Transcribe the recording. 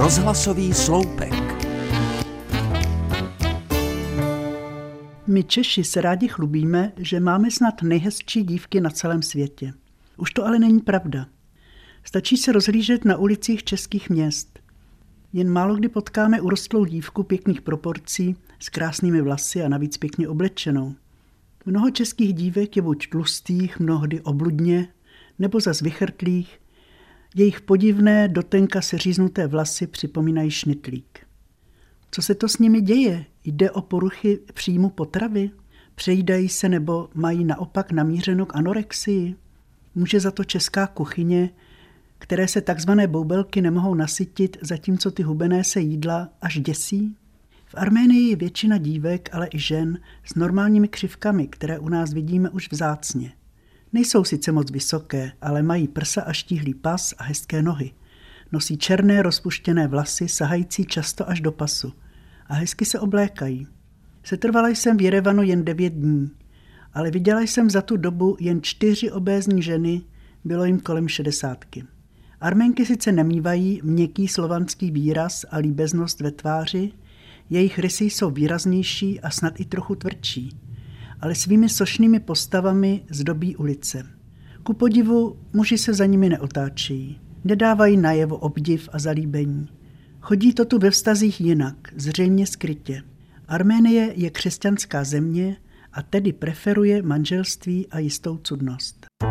Rozhlasový sloupek. My Češi se rádi chlubíme, že máme snad nejhezčí dívky na celém světě. Už to ale není pravda. Stačí se rozhlížet na ulicích českých měst. Jen málo kdy potkáme urostlou dívku pěkných proporcí s krásnými vlasy a navíc pěkně oblečenou. Mnoho českých dívek je buď tlustých, mnohdy obludně, nebo zas vychrtlých. Jejich podivné, dotenka seříznuté vlasy připomínají šnitlík. Co se to s nimi děje? Jde o poruchy příjmu potravy? Přejídají se nebo mají naopak namířeno k anorexii? Může za to česká kuchyně, které se takzvané boubelky nemohou nasytit, zatímco ty hubené se jídla až děsí? V Arménii je většina dívek, ale i žen s normálními křivkami, které u nás vidíme už vzácně. Nejsou sice moc vysoké, ale mají prsa a štíhlý pas a hezké nohy. Nosí černé rozpuštěné vlasy, sahající často až do pasu. A hezky se oblékají. Setrvala jsem v Jerevanu jen 9 dní, ale viděla jsem za tu dobu jen 4 obézní ženy, bylo jim kolem 60. Arménky sice nemívají měkký slovanský výraz a líbeznost ve tváři, jejich rysy jsou výraznější a snad i trochu tvrdší, ale svými sošnými postavami zdobí ulice. Ku podivu muži se za nimi neotáčejí, nedávají najevo obdiv a zalíbení. Chodí to tu ve vztazích jinak, zřejmě skrytě. Arménie je křesťanská země a tedy preferuje manželství a jistou cudnost.